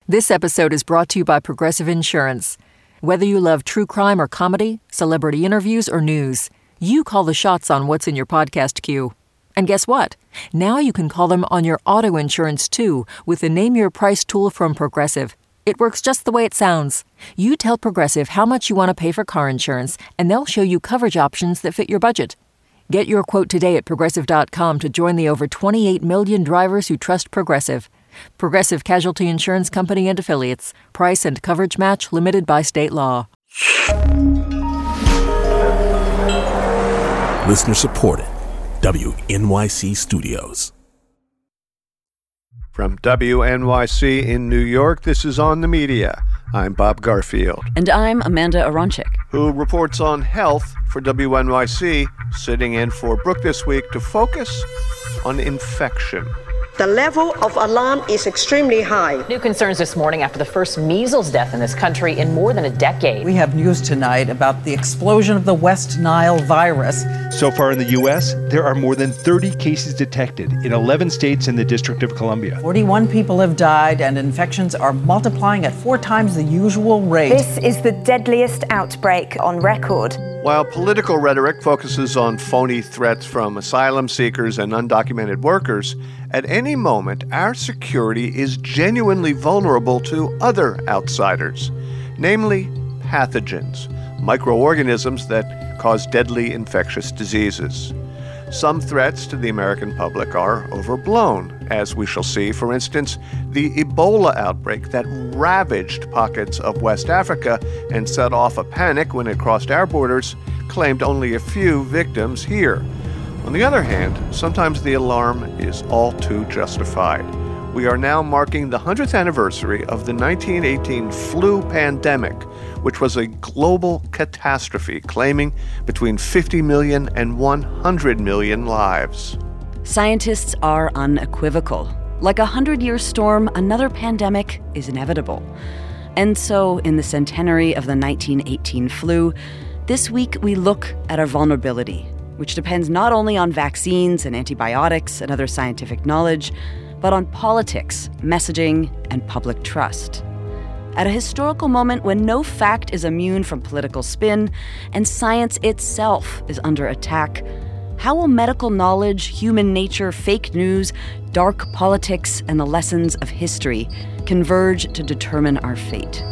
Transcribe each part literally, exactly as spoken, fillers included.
This episode is brought to you by Progressive Insurance. Whether you love true crime or comedy, celebrity interviews or news, you call the shots on what's in your podcast queue. And guess what? Now you can call them on your auto insurance too with the Name Your Price tool from Progressive. It works just the way it sounds. You tell Progressive how much you want to pay for car insurance, and they'll show you coverage options that fit your budget. Get your quote today at Progressive dot com to join the over twenty-eight million drivers who trust Progressive. Progressive Casualty Insurance Company and Affiliates. Price and coverage match limited by state law. Listener supported. W N Y C Studios. From W N Y C in New York, this is On the Media. I'm Bob Garfield. And I'm Amanda Aronczyk, who reports on health for W N Y C, sitting in for Brooke this week to focus on infection. The level of alarm is extremely high. New concerns this morning after the first measles death in this country in more than a decade. We have news tonight about the explosion of the West Nile virus. So far in the U S, there are more than thirty cases detected in eleven states and the District of Columbia. forty-one people have died, and infections are multiplying at four times the usual rate. This is the deadliest outbreak on record. While political rhetoric focuses on phony threats from asylum seekers and undocumented workers, at any moment, our security is genuinely vulnerable to other outsiders, namely pathogens, microorganisms that cause deadly infectious diseases. Some threats to the American public are overblown, as we shall see, for instance, the Ebola outbreak that ravaged pockets of West Africa and set off a panic when it crossed our borders, claimed only a few victims here. On the other hand, sometimes the alarm is all too justified. We are now marking the one hundredth anniversary of the nineteen eighteen flu pandemic, which was a global catastrophe claiming between fifty million and one hundred million lives. Scientists are unequivocal. Like a hundred-year storm, another pandemic is inevitable. And so, in the centenary of the nineteen eighteen flu, this week we look at our vulnerability, which depends not only on vaccines and antibiotics and other scientific knowledge, but on politics, messaging, and public trust. At a historical moment when no fact is immune from political spin and science itself is under attack, how will medical knowledge, human nature, fake news, dark politics, and the lessons of history converge to determine our fate?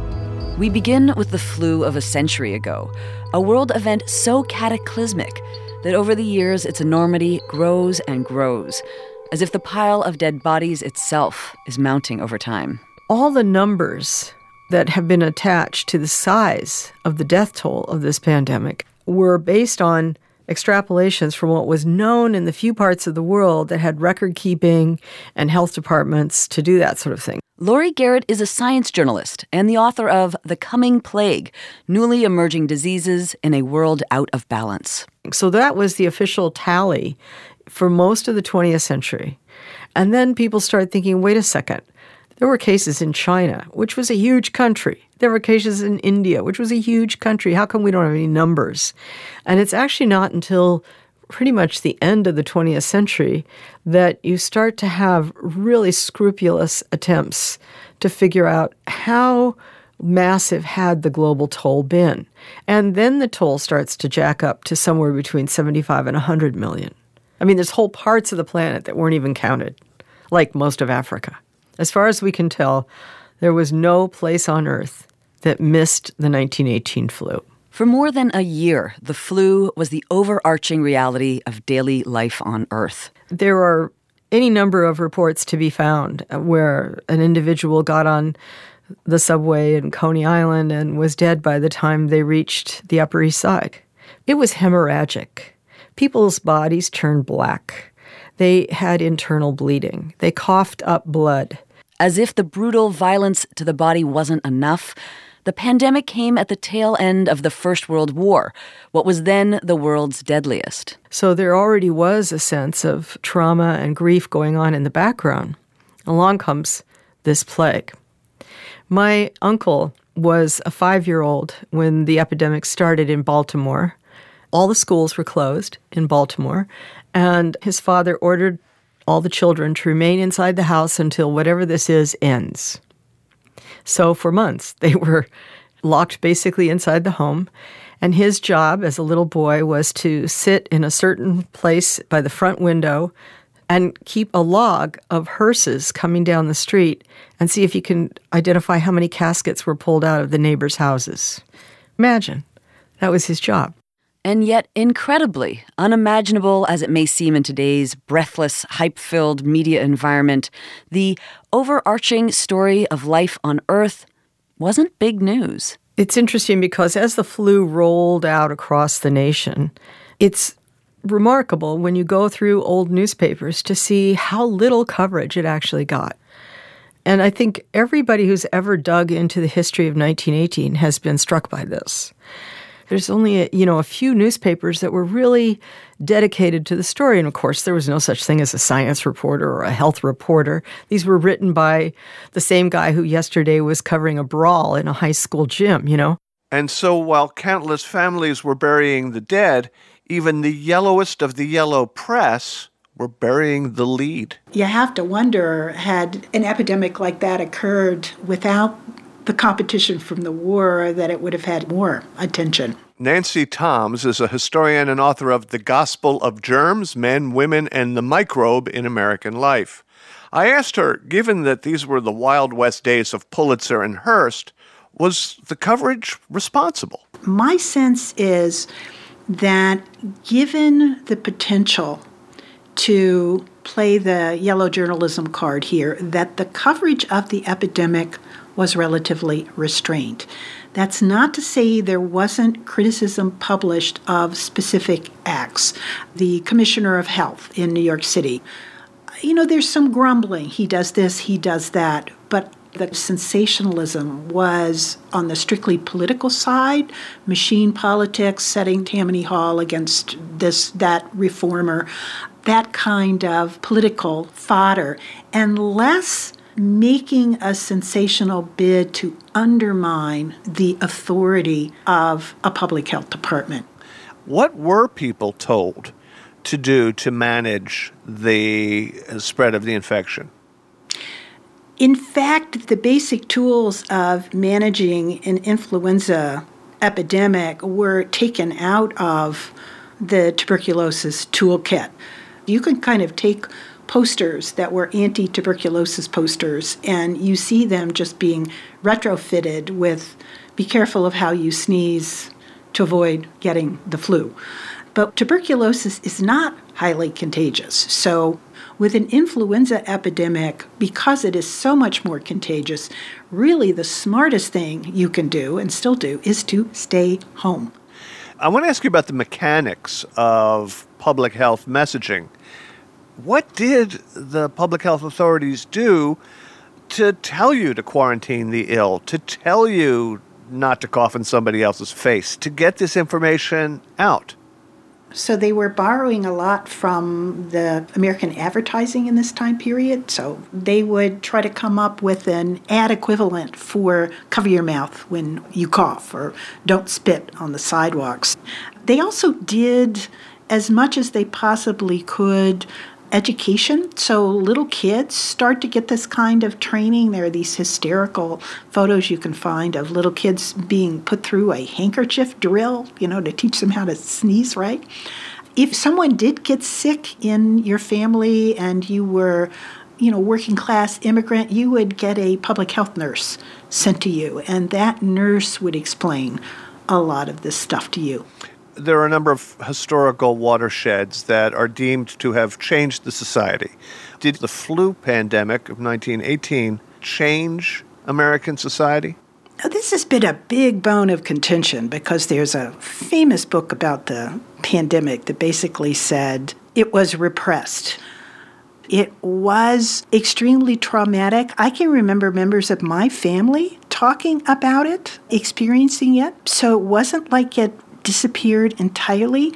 We begin with the flu of a century ago, a world event so cataclysmic that over the years its enormity grows and grows, as if the pile of dead bodies itself is mounting over time. All the numbers that have been attached to the size of the death toll of this pandemic were based on extrapolations from what was known in the few parts of the world that had record-keeping and health departments to do that sort of thing. Laurie Garrett is a science journalist and the author of The Coming Plague, Newly Emerging Diseases in a World Out of Balance. So that was the official tally for most of the twentieth century. And then people started thinking, wait a second, there were cases in China, which was a huge country. There were cases in India, which was a huge country. How come we don't have any numbers? And it's actually not until pretty much the end of the twentieth century that you start to have really scrupulous attempts to figure out how massive had the global toll been. And then the toll starts to jack up to somewhere between seventy-five and one hundred million. I mean, there's whole parts of the planet that weren't even counted, like most of Africa. As far as we can tell, there was no place on Earth that missed the nineteen eighteen flu. For more than a year, the flu was the overarching reality of daily life on Earth. There are any number of reports to be found where an individual got on the subway in Coney Island and was dead by the time they reached the Upper East Side. It was hemorrhagic. People's bodies turned black. They had internal bleeding. They coughed up blood. As if the brutal violence to the body wasn't enough, the pandemic came at the tail end of the First World War, what was then the world's deadliest. So there already was a sense of trauma and grief going on in the background. Along comes this plague. My uncle was a five-year-old when the epidemic started in Baltimore. All the schools were closed in Baltimore, and his father ordered all the children to remain inside the house until whatever this is ends. So for months, they were locked basically inside the home. And his job as a little boy was to sit in a certain place by the front window and keep a log of hearses coming down the street and see if he can identify how many caskets were pulled out of the neighbors' houses. Imagine. That was his job. And yet, incredibly, unimaginable as it may seem in today's breathless, hype-filled media environment, the overarching story of life on Earth wasn't big news. It's interesting because as the flu rolled out across the nation, it's remarkable when you go through old newspapers to see how little coverage it actually got. And I think everybody who's ever dug into the history of nineteen eighteen has been struck by this. There's only, a, you know, a few newspapers that were really dedicated to the story. And of course, there was no such thing as a science reporter or a health reporter. These were written by the same guy who yesterday was covering a brawl in a high school gym, you know? And so while countless families were burying the dead, even the yellowest of the yellow press were burying the lead. You have to wonder, had an epidemic like that occurred without the competition from the war, that it would have had more attention. Nancy Toms is a historian and author of The Gospel of Germs, Men, Women, and the Microbe in American Life. I asked her, given that these were the Wild West days of Pulitzer and Hearst, was the coverage responsible? My sense is that given the potential to play the yellow journalism card here, that the coverage of the epidemic was relatively restrained. That's not to say there wasn't criticism published of specific acts. The Commissioner of Health in New York City, you know, there's some grumbling. He does this, he does that. But the sensationalism was on the strictly political side, machine politics, setting Tammany Hall against this, that reformer, that kind of political fodder, and less making a sensational bid to undermine the authority of a public health department. What were people told to do to manage the spread of the infection? In fact, the basic tools of managing an influenza epidemic were taken out of the tuberculosis toolkit. You can kind of take posters that were anti-tuberculosis posters, and you see them just being retrofitted with be careful of how you sneeze to avoid getting the flu. But tuberculosis is not highly contagious. So with an influenza epidemic, because it is so much more contagious, really the smartest thing you can do, and still do, is to stay home. I want to ask you about the mechanics of public health messaging. What did the public health authorities do to tell you to quarantine the ill, to tell you not to cough in somebody else's face, to get this information out? So they were borrowing a lot from the American advertising in this time period. So they would try to come up with an ad equivalent for cover your mouth when you cough or don't spit on the sidewalks. They also did as much as they possibly could education. So little kids start to get this kind of training. There are these hysterical photos you can find of little kids being put through a handkerchief drill, you know, to teach them how to sneeze right. If someone did get sick in your family and you were, you know, working class immigrant, you would get a public health nurse sent to you, and that nurse would explain a lot of this stuff to you. There are a number of historical watersheds that are deemed to have changed the society. Did the flu pandemic of nineteen eighteen change American society? Now, this has been a big bone of contention because there's a famous book about the pandemic that basically said it was repressed. It was extremely traumatic. I can remember members of my family talking about it, experiencing it. So it wasn't like it disappeared entirely,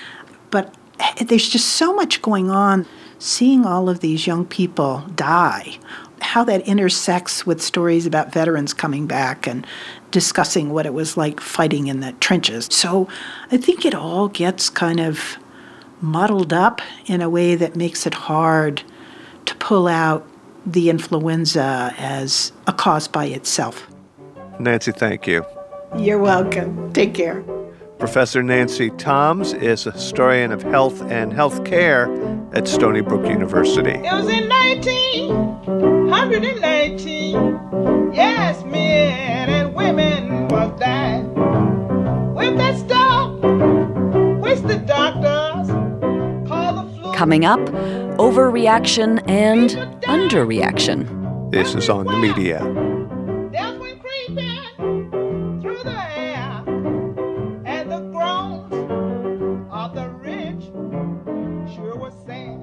but there's just so much going on. Seeing all of these young people die, how that intersects with stories about veterans coming back and discussing what it was like fighting in the trenches. So I think it all gets kind of muddled up in a way that makes it hard to pull out the influenza as a cause by itself. Nancy, thank you. You're welcome. Take care. Professor Nancy Toms is a historian of health and health care at Stony Brook University. It was in nineteen nineteen. Yes, men and women was dying. With that stuff, which the doctors call the flu. Coming up, overreaction and underreaction. This is On the Media. Death went creeping through the air, and the groans of the rich sure was sad.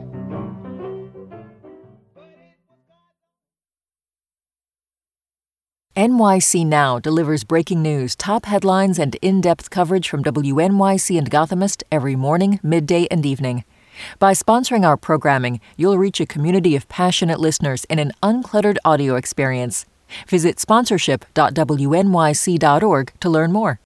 N Y C Now delivers breaking news, top headlines, and in-depth coverage from W N Y C and Gothamist every morning, midday, and evening. By sponsoring our programming, you'll reach a community of passionate listeners in an uncluttered audio experience. Visit sponsorship dot W N Y C dot org to learn more.